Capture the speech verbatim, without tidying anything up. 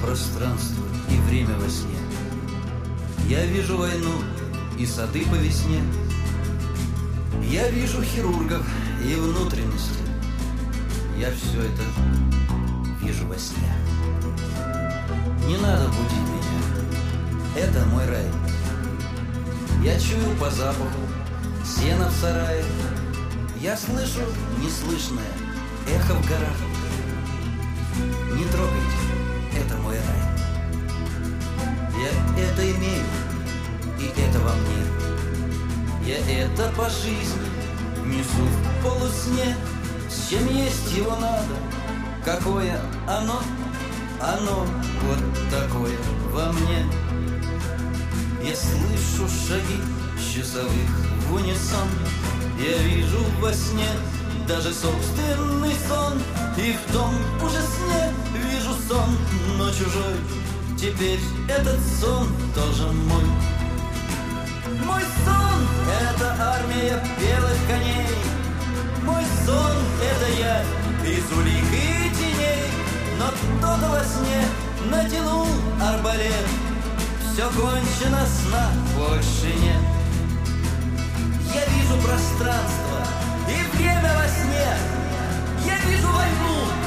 пространство и время во сне. Я вижу войну и сады по весне. Я вижу хирургов и внутренности. Я все это вижу во сне. Не надо будить меня, это мой рай. Я чую по запаху сено в сарае. Я слышу неслышное эхо в горах. Не трогайте, это мой рай. Я это имею, и это во мне. Я это по жизни несу в полусне. С чем есть его надо, какое оно, оно вот такое во мне. Я слышу шаги часовых в унисон. Я вижу во сне даже собственный сон. И в том уже сне вижу сон, но чужой. Теперь этот сон тоже мой. Мой сон — это армия белых коней. Мой сон — это я из улик и теней. Но кто-то во сне натянул арбалет. Все кончено, сна больше нет. Я вижу пространство и время во сне. Я вижу войну